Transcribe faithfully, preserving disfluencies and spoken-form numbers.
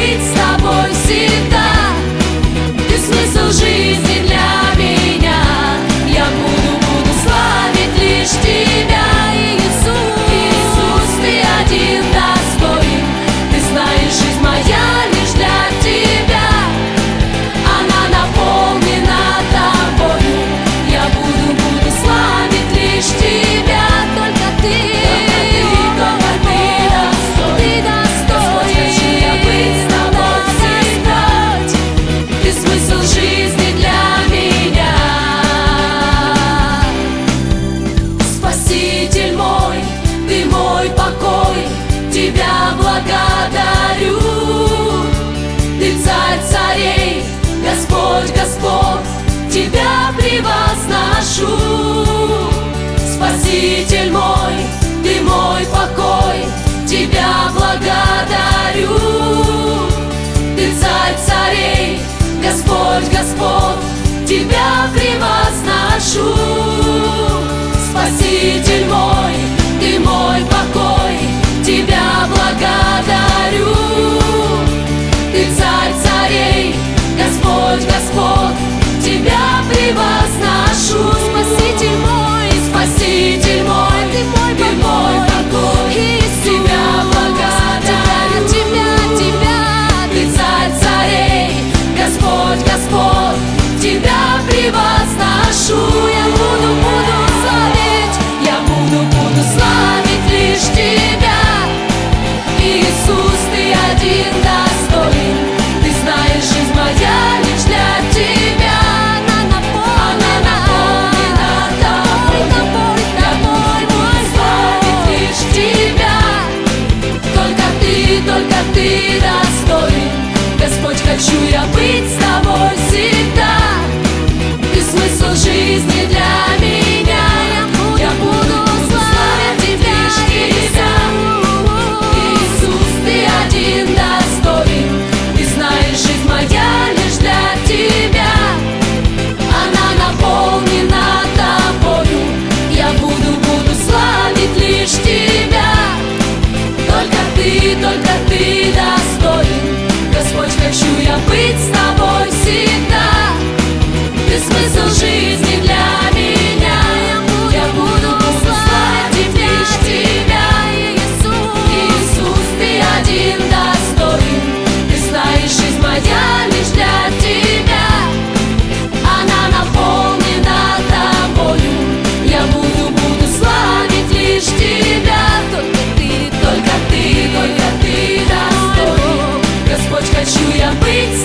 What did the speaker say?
быть с тобой всегда. Ты смысл жизни для меня. Я буду, буду славить лишь тебя, Иисус. Иисус, ты один достоин. Ты знаешь, жизнь моя лишь для тебя. Она наполнена тобою. Я буду, буду славить лишь тебя. Только ты, только ты, только ты достоин. Господь, хочу я быть с тобой всегда. Ты смысл жизни для меня. Спаситель мой, ты мой покой, тебя благодарю. Ты царь царей, Господь Господь, тебя превозношу. Спаситель мой, ты мой покой, тебя благодарю. Ты царь царей, Господь Господь, тебя превозношу. Спаситель мой, ты мой покой, тебя благодарю. Ты царь царей, Господь Господь, тебя превозношу. Спаситель мой, Спаситель мой, ты мой покой, ты мой покой, Иисус, тебя благодарю. Тебя, тебя, ты царь царей, Господь Господь, тебя превозношу. Я буду, буду славить, я буду, буду славить лишь тебя. Иисус, ты один достоин. Ты знаешь, жизнь моя лишь для тебя. Она наполнена тобой. Я буду славить лишь тебя. Только ты, только ты достоин. Господь, хочу я быть с тобой всегда. Ты смысл жизни для меня. Я буду славить лишь тебя. Иисус, ты один достоин. Ты знаешь, жизнь моя лишь для тебя. Она наполнена тобою. Я буду, буду славить лишь тебя. Только ты, только ты достоин. Господь, хочу я быть с тобой всегда. Ты смысл жизни для меня. Я буду славить лишь тебя. Иисус, ты один достоин. Ты знаешь, жизнь моя лишь для тебя. Она наполнена тобою. Я буду, буду славить лишь тебя. Только ты, только ты, только ты достоин. Господь, хочу я быть